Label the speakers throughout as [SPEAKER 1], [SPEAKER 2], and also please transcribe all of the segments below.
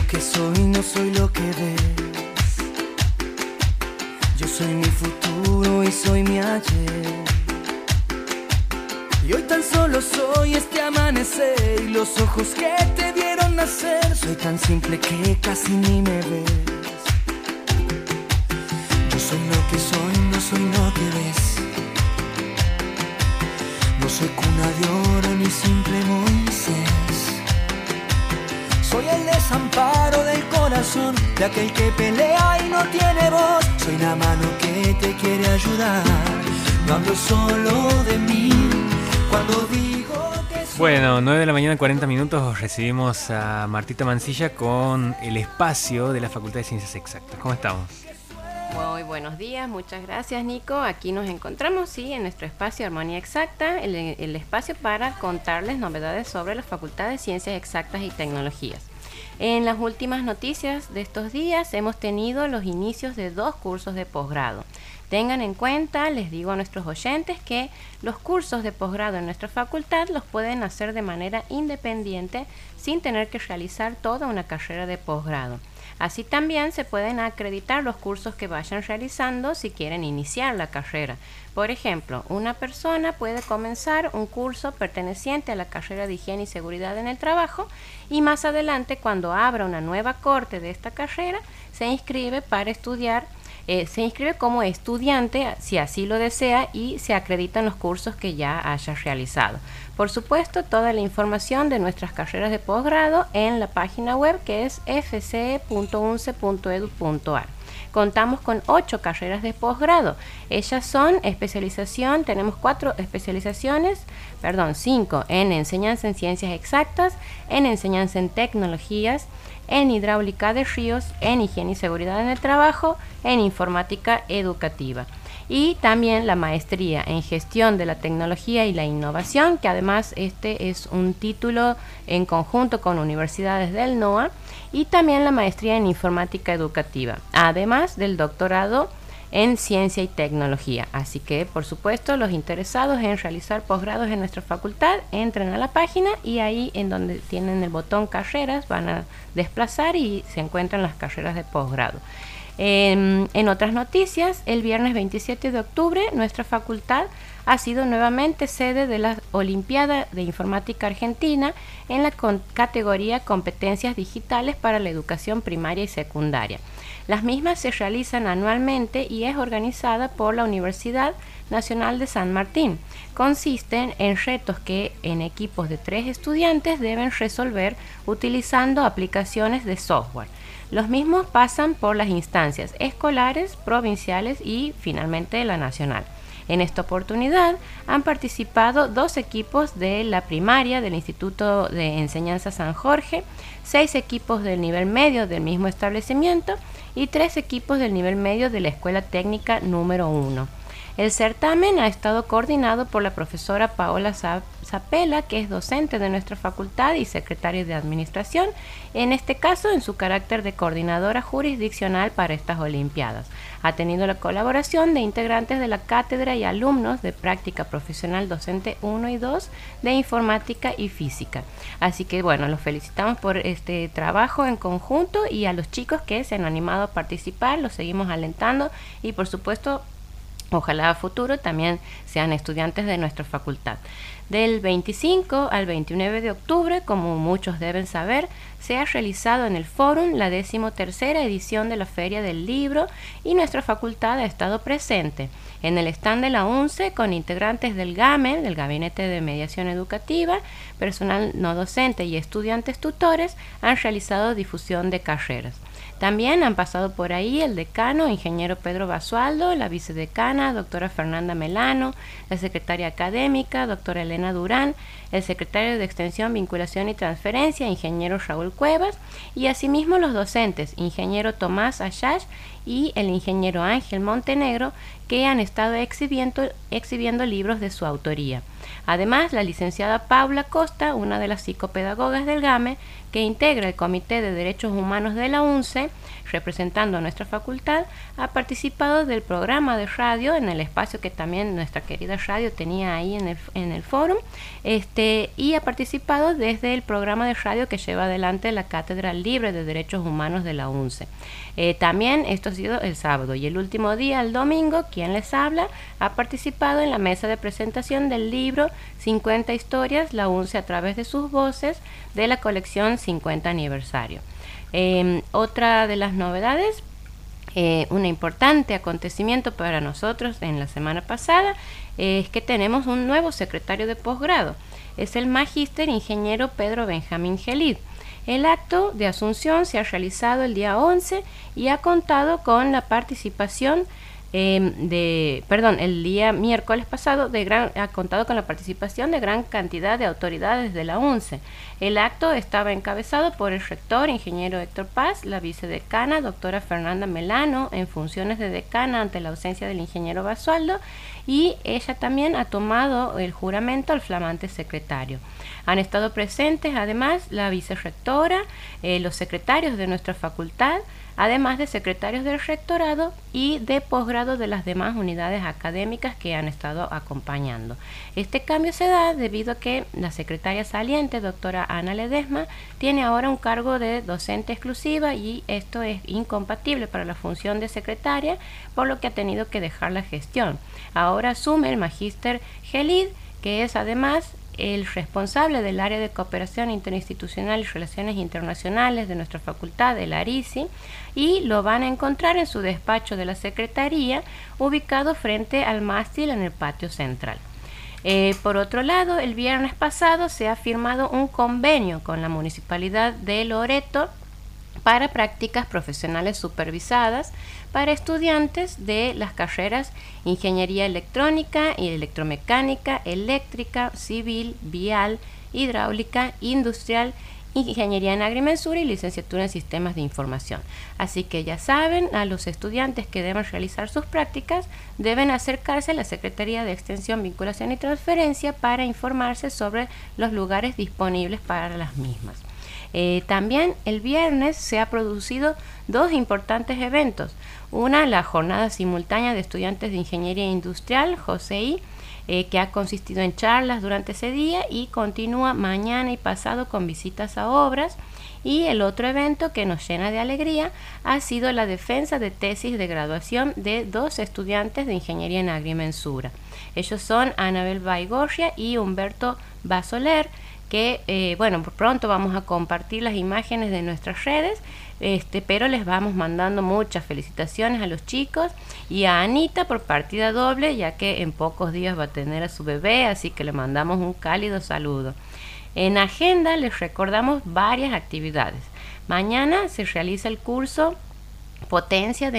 [SPEAKER 1] que soy, no soy lo que ves. Yo soy mi futuro y soy mi ayer. Y hoy tan solo soy este amanecer y los ojos que te vieron nacer. Soy tan simple que casi ni me ves. Yo soy lo que soy, no soy lo que ves. No soy cuna de oro ni simple Moisés. Soy el desamparo del corazón de aquel que pelea y no tiene voz. Soy la mano que te quiere ayudar. No hablo solo de mí cuando digo que soy...
[SPEAKER 2] Bueno, 9 de la mañana, 40 minutos, recibimos a Martita Mancilla con el espacio de la Facultad de Ciencias Exactas. ¿Cómo estamos?
[SPEAKER 3] Muy buenos días, muchas gracias Nico. Aquí nos encontramos, sí, en nuestro espacio Armonía Exacta, el espacio para contarles novedades sobre la Facultad de Ciencias Exactas y Tecnologías. En las últimas noticias de estos días hemos tenido los inicios de 2 cursos de posgrado. Tengan en cuenta, les digo a nuestros oyentes, que los cursos de posgrado en nuestra facultad los pueden hacer de manera independiente sin tener que realizar toda una carrera de posgrado. Así también se pueden acreditar los cursos que vayan realizando si quieren iniciar la carrera. Por ejemplo, una persona puede comenzar un curso perteneciente a la carrera de Higiene y Seguridad en el Trabajo y más adelante, cuando abra una nueva corte de esta carrera, se inscribe para estudiar. Se inscribe como estudiante si así lo desea y se acreditan los cursos que ya haya realizado. Por supuesto, toda la información de nuestras carreras de posgrado en la página web que es fce.unce.edu.ar. Contamos con 8 carreras de posgrado. Ellas son especialización, tenemos 5 en enseñanza en ciencias exactas, en enseñanza en tecnologías, en hidráulica de ríos, en higiene y seguridad en el trabajo, en informática educativa. Y también la maestría en gestión de la tecnología y la innovación, que además este es un título en conjunto con universidades del NOA, y también la maestría en informática educativa, además del doctorado en ciencia y tecnología. Así que, por supuesto, los interesados en realizar posgrados en nuestra facultad, entren a la página y ahí en donde tienen el botón carreras van a desplazar y se encuentran las carreras de posgrado. En otras noticias, el viernes 27 de octubre, nuestra facultad ha sido nuevamente sede de la Olimpiada de Informática Argentina en la categoría Competencias Digitales para la Educación Primaria y Secundaria. Las mismas se realizan anualmente y es organizada por la Universidad Nacional de San Martín. Consisten en retos que en equipos de 3 estudiantes deben resolver utilizando aplicaciones de software. Los mismos pasan por las instancias escolares, provinciales y finalmente la nacional. En esta oportunidad han participado 2 equipos de la primaria del Instituto de Enseñanza San Jorge, 6 equipos del nivel medio del mismo establecimiento y 3 equipos del nivel medio de la Escuela Técnica número 1. El certamen ha estado coordinado por la profesora Paola Zapela, que es docente de nuestra facultad y secretaria de administración, en este caso en su carácter de coordinadora jurisdiccional para estas Olimpiadas. Ha tenido la colaboración de integrantes de la cátedra y alumnos de práctica profesional docente 1 y 2 de informática y física. Así que bueno, los felicitamos por este trabajo en conjunto y a los chicos que se han animado a participar, los seguimos alentando y por supuesto ojalá a futuro también sean estudiantes de nuestra facultad. Del 25 al 29 de octubre, como muchos deben saber, se ha realizado en el Fórum la 13ª edición de la Feria del Libro y nuestra facultad ha estado presente. En el stand de la UNCE, con integrantes del GAME, del Gabinete de Mediación Educativa, personal no docente y estudiantes tutores, han realizado difusión de carreras. También han pasado por ahí el decano, ingeniero Pedro Basualdo, la vicedecana, doctora Fernanda Melano, la secretaria académica, doctora Elena Durán, el secretario de Extensión, Vinculación y Transferencia, ingeniero Raúl Cuevas, y asimismo los docentes, ingeniero Tomás Ayash y el ingeniero Ángel Montenegro, que han estado exhibiendo libros de su autoría. Además, la licenciada Paula Costa, una de las psicopedagogas del GAME, que integra el Comité de Derechos Humanos de la UNCE, representando a nuestra facultad, ha participado del programa de radio en el espacio que también nuestra querida radio tenía ahí en el fórum, y ha participado desde el programa de radio que lleva adelante la Cátedra Libre de Derechos Humanos de la UNCE. También esto ha sido el sábado, y el último día, el domingo, quien les habla, ha participado en la mesa de presentación del libro 50 historias, la UNCE a través de sus voces, de la colección 50 aniversario. Otra de las novedades, un importante acontecimiento para nosotros en la semana pasada, es que tenemos un nuevo secretario de posgrado. Es el magíster ingeniero Pedro Benjamín Gelid. El acto de asunción se ha realizado el día 11 y ha contado con la participación el día miércoles pasado ha contado con la participación de gran cantidad de autoridades de la UNCE. El acto estaba encabezado por el rector, ingeniero Héctor Paz, la vicedecana, doctora Fernanda Melano, en funciones de decana ante la ausencia del ingeniero Basualdo, y ella también ha tomado el juramento al flamante secretario. Han estado presentes además la vicerrectora, los secretarios de nuestra facultad, además de secretarios del rectorado y de posgrado de las demás unidades académicas que han estado acompañando. Este cambio se da debido a que la secretaria saliente, doctora Ana Ledesma, tiene ahora un cargo de docente exclusiva, y esto es incompatible para la función de secretaria, por lo que ha tenido que dejar la gestión. Ahora asume el magíster Gelid, que es además el responsable del área de cooperación interinstitucional y relaciones internacionales de nuestra facultad, el ARICI, y lo van a encontrar en su despacho de la Secretaría, ubicado frente al mástil en el patio central. Por otro lado, el viernes pasado se ha firmado un convenio con la Municipalidad de Loreto para prácticas profesionales supervisadas para estudiantes de las carreras Ingeniería Electrónica y Electromecánica, Eléctrica, Civil, Vial, Hidráulica, Industrial, Ingeniería en Agrimensura y Licenciatura en Sistemas de Información. Así que ya saben, a los estudiantes que deben realizar sus prácticas deben acercarse a la Secretaría de Extensión, Vinculación y Transferencia para informarse sobre los lugares disponibles para las mismas. También el viernes se ha producido dos importantes eventos. Una, la jornada simultánea de estudiantes de Ingeniería Industrial, JOSEI, que ha consistido en charlas durante ese día y continúa mañana y pasado con visitas a obras. Y el otro evento que nos llena de alegría ha sido la defensa de tesis de graduación de dos estudiantes de Ingeniería en Agrimensura. Ellos son Anabel Baigorria y Humberto Basoler, que pronto vamos a compartir las imágenes de nuestras redes, pero les vamos mandando muchas felicitaciones a los chicos y a Anita por partida doble, ya que en pocos días va a tener a su bebé, así que le mandamos un cálido saludo. En agenda les recordamos varias actividades. Mañana se realiza el curso Potencia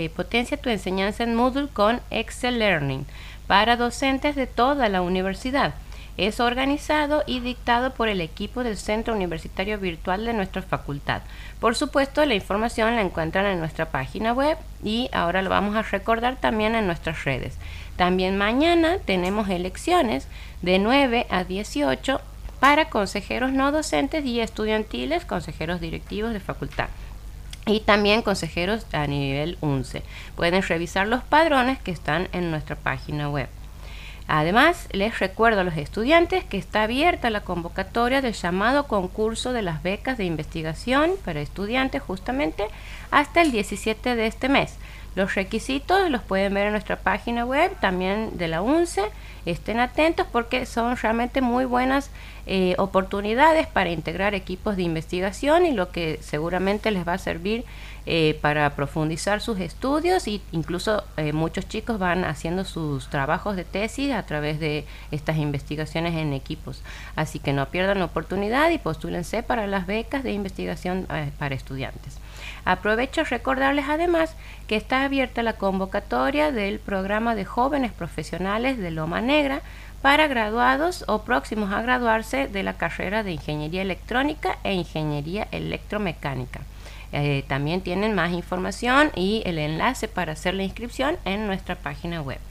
[SPEAKER 3] tu enseñanza en Moodle con Excel Learning para docentes de toda la universidad. Es organizado y dictado por el equipo del Centro Universitario Virtual de nuestra facultad. Por supuesto, la información la encuentran en nuestra página web y ahora lo vamos a recordar también en nuestras redes. También mañana tenemos elecciones de 9 a 18 para consejeros no docentes y estudiantiles, consejeros directivos de facultad, y también consejeros a nivel UNCE. Pueden revisar los padrones que están en nuestra página web. Además, les recuerdo a los estudiantes que está abierta la convocatoria del llamado concurso de las becas de investigación para estudiantes justamente hasta el 17 de este mes. Los requisitos los pueden ver en nuestra página web, también de la UNCE. Estén atentos porque son realmente muy buenas oportunidades para integrar equipos de investigación y lo que seguramente les va a servir para profundizar sus estudios, y incluso muchos chicos van haciendo sus trabajos de tesis a través de estas investigaciones en equipos. Así que no pierdan la oportunidad y postúlense para las becas de investigación para estudiantes. Aprovecho a recordarles además que está abierta la convocatoria del programa de jóvenes profesionales de Loma Negra para graduados o próximos a graduarse de la carrera de Ingeniería Electrónica e Ingeniería Electromecánica. También tienen más información y el enlace para hacer la inscripción en nuestra página web.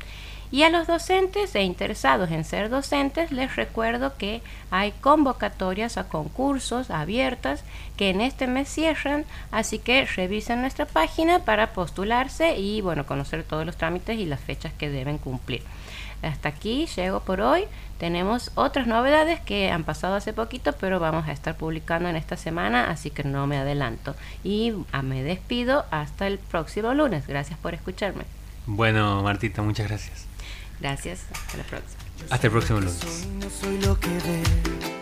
[SPEAKER 3] Y a los docentes e interesados en ser docentes, les recuerdo que hay convocatorias a concursos abiertas que en este mes cierran, así que revisen nuestra página para postularse y bueno, conocer todos los trámites y las fechas que deben cumplir. Hasta aquí llego por hoy. Tenemos otras novedades que han pasado hace poquito, pero vamos a estar publicando en esta semana, así que no me adelanto. Y me despido hasta el próximo lunes. Gracias por escucharme.
[SPEAKER 2] Bueno, Martita, muchas gracias.
[SPEAKER 3] Gracias. Hasta la próxima.
[SPEAKER 2] Hasta el próximo lunes.
[SPEAKER 1] No soy lo que ves.